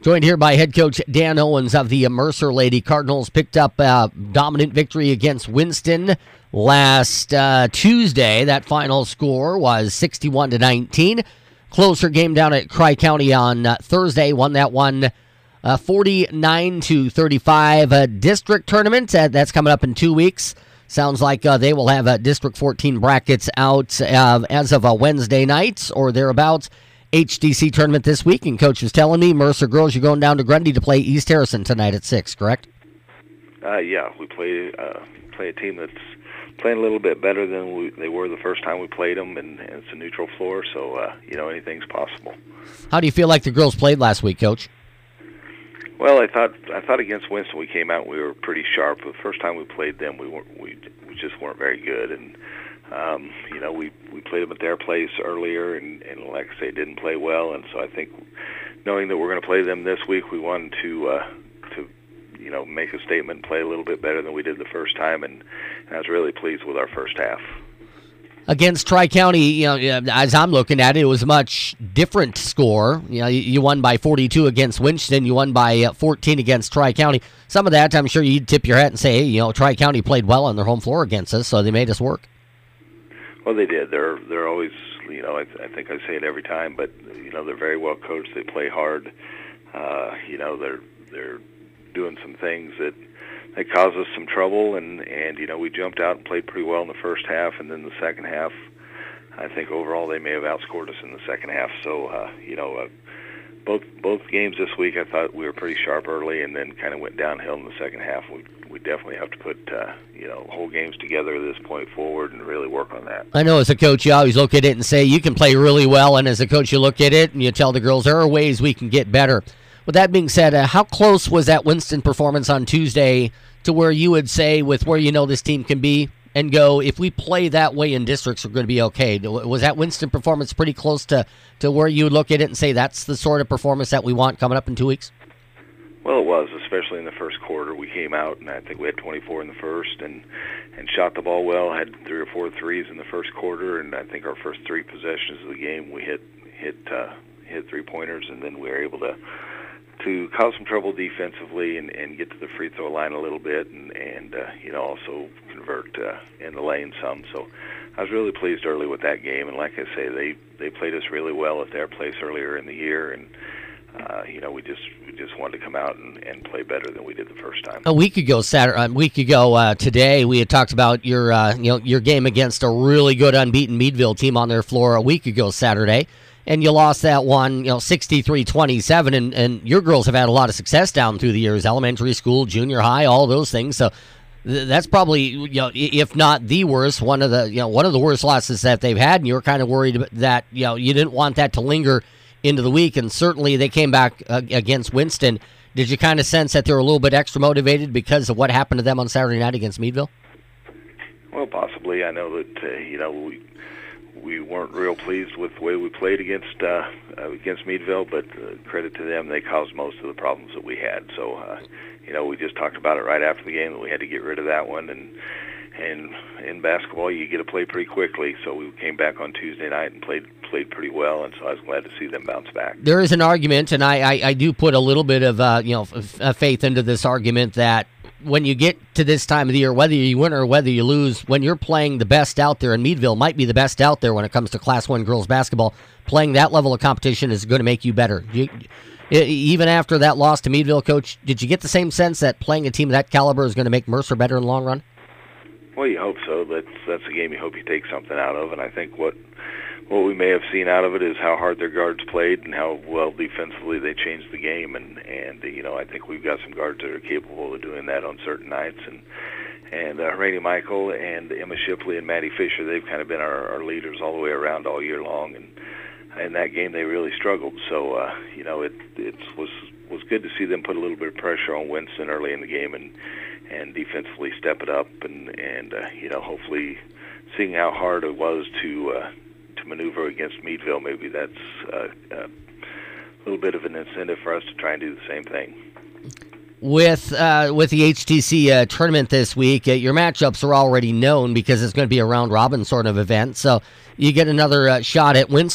Joined here by head coach Dan Owens of the Mercer Lady Cardinals. Picked up a dominant victory against Winston last Tuesday. That final score was 61-19. Closer game down at Tri-County on Thursday. Won that one 49-35. District tournament, that's coming up in 2 weeks. Sounds like they will have District 14 brackets out as of Wednesday night or thereabouts. HDC tournament this week, and Coach was telling me, Mercer girls, you're going down to Grundy to play East Harrison tonight at 6, correct? Yeah, we play a team that's playing a little bit better than they were the first time we played them, and it's a neutral floor, so anything's possible. How do you feel like the girls played last week, Coach? Well, I thought against Winston we came out and we were pretty sharp. The first time we played them, we just weren't very good, and we played them at their place earlier, and like I say, didn't play well. And so I think, knowing that we're going to play them this week, we wanted to make a statement, and play a little bit better than we did the first time, and I was really pleased with our first half. Against Tri-County, as I'm looking at it, it was a much different score. You won by 42 against Winston. You won by 14 against Tri-County. Some of that, I'm sure you'd tip your hat and say, hey, Tri-County played well on their home floor against us, so they made us work. Well, they did. They're always, I think I say it every time, but they're very well coached. They play hard. They're doing some things that caused us some trouble, and we jumped out and played pretty well in the first half, and then the second half, I think overall they may have outscored us in the second half. So both games this week, I thought we were pretty sharp early, and then kind of went downhill in the second half. We definitely have to put whole games together at this point forward and really work on that. I know as a coach you always look at it and say you can play really well, and as a coach you look at it and you tell the girls there are ways we can get better. With that being said, how close was that Winston performance on Tuesday to where you would say, with where this team can be, and go, if we play that way in districts, we're going to be okay? Was that Winston performance pretty close to where you would look at it and say that's the sort of performance that we want coming up in 2 weeks? Well, it was, especially in the first quarter. We came out, and I think we had 24 in the first, and shot the ball well, had 3 or 4 threes in the first quarter, and I think our first 3 possessions of the game we hit 3-pointers, and then we were able to cause some trouble defensively and get to the free throw line a little bit, and also convert in the lane some. So I was really pleased early with that game, and like I say, they played us really well at their place earlier in the year, and we just wanted to come out and play better than we did the first time. A week ago today, we had talked about your game against a really good unbeaten Meadville team on their floor a week ago Saturday. And you lost that one, 63-27, and your girls have had a lot of success down through the years, elementary school, junior high, all those things. So that's probably, if not the worst, one of the worst losses that they've had, and you were kind of worried that, you didn't want that to linger into the week, and certainly they came back against Winston. Did you kind of sense that they were a little bit extra motivated because of what happened to them on Saturday night against Meadville? Well, possibly. I know that, we weren't real pleased with the way we played against Meadville, but credit to them, they caused most of the problems that we had. So, we just talked about it right after the game that we had to get rid of that one. And in basketball, you get to play pretty quickly. So we came back on Tuesday night and played pretty well, and so I was glad to see them bounce back. There is an argument, and I do put a little bit of faith into this argument that when you get to this time of the year, whether you win or whether you lose, when you're playing the best out there, and Meadville might be the best out there when it comes to Class 1 girls basketball, playing that level of competition is going to make you better. Even after that loss to Meadville, Coach, did you get the same sense that playing a team of that caliber is going to make Mercer better in the long run? Well, you hope so. That's a game you hope you take something out of, and I think what we may have seen out of it is how hard their guards played and how well defensively they changed the game, and I think we've got some guards that are capable of doing that on certain nights, and Rainey Michael and Emma Shipley and Maddie Fisher, they've kind of been our leaders all the way around all year long, and in that game they really struggled. So it was good to see them put a little bit of pressure on Winston early in the game and defensively step it up, and hopefully seeing how hard it was to maneuver against Meadville, maybe that's a little bit of an incentive for us to try and do the same thing. With the HTC tournament this week, your matchups are already known because it's going to be a round-robin sort of event. So you get another shot at Winston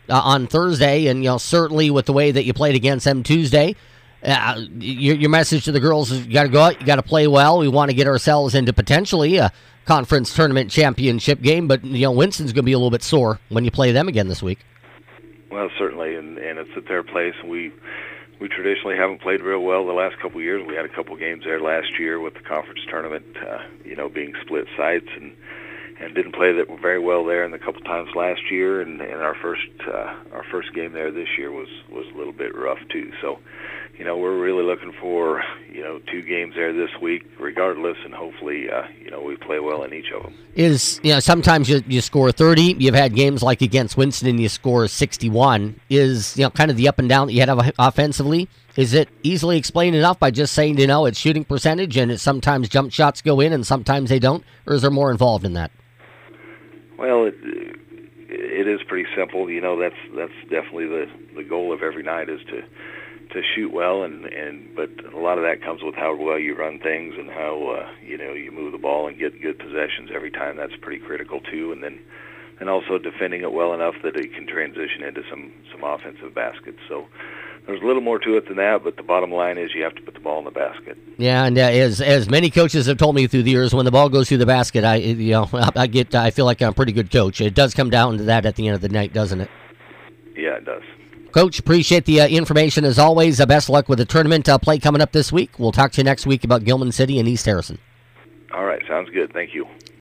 on Thursday, and certainly with the way that you played against them Tuesday. Your message to the girls is you got to go out, you got to play well. We want to get ourselves into potentially a conference tournament championship game, but Winston's going to be a little bit sore when you play them again this week. Well, certainly, and it's at their place. We traditionally haven't played real well the last couple of years. We had a couple games there last year with the conference tournament, being split sites, and didn't play that very well there. And a couple times last year, and our first game there this year was a little bit rough too. So, we're really looking for 2 games there this week, regardless, and hopefully we play well in each of them. Sometimes you score 30. You've had games like against Winston and you score 61. Is kind of the up and down that you had offensively. Is it easily explained enough by just saying it's shooting percentage and it's sometimes jump shots go in and sometimes they don't, or is there more involved in that? Well, it is pretty simple. That's definitely the goal of every night is to shoot well, but a lot of that comes with how well you run things and how you move the ball and get good possessions every time. That's pretty critical too, and also defending it well enough that it can transition into some offensive baskets. So there's a little more to it than that, but the bottom line is you have to put the ball in the basket. Yeah, and as many coaches have told me through the years, when the ball goes through the basket, I feel like I'm a pretty good coach. It does come down to that at the end of the night, doesn't it? Yeah, it does. Coach, appreciate the information as always. Best of luck with the tournament play coming up this week. We'll talk to you next week about Gilman City and East Harrison. All right, sounds good. Thank you.